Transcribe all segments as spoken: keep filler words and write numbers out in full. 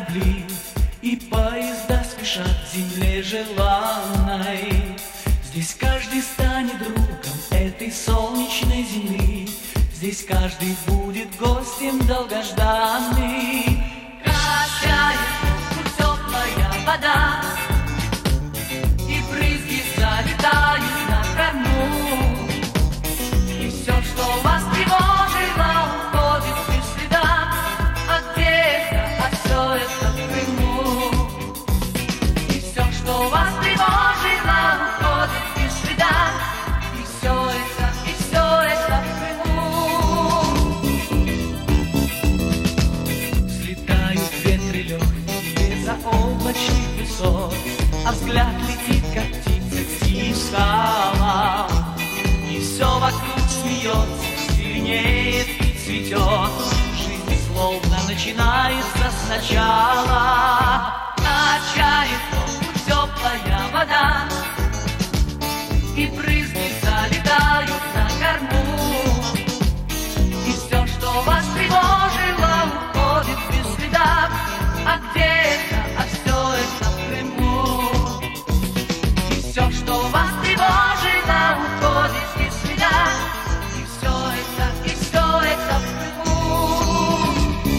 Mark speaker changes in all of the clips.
Speaker 1: корабли, и поезда спешат к земле желанной. Здесь каждый станет другом этой солнечной земли, здесь каждый будет гостем долгожданный. Качает теплая вода, и брызги залетают на корму, и все, что вас тревожило, уходит без следа, а где-то, а все это в Крыму. И все, что вас тревожило, уходит без следа, и все это, и все это в Крыму. Слетают ветры легкие за облачных высот, а взгляд летит, как птица к синим скалам. И все вокруг смеется, зеленеет и цветет, жизнь словно начинается сначала. Качает волну теплая вода, и брызги залетают на корму, и все, что вас тревожило, уходит без следа, а где-то, а все это в Крыму. И все, что вас тревожило, уходит без следа, и все это, и все это в Крыму.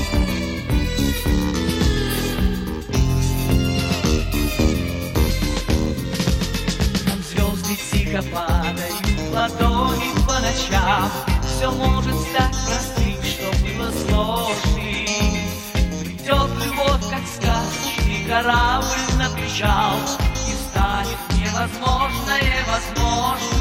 Speaker 1: Там звезды тихо падают в ладони по ночам, все может стать простым, что было сложным. Придет любовь, как сказочный корабль на причал, и станет невозможное возможным.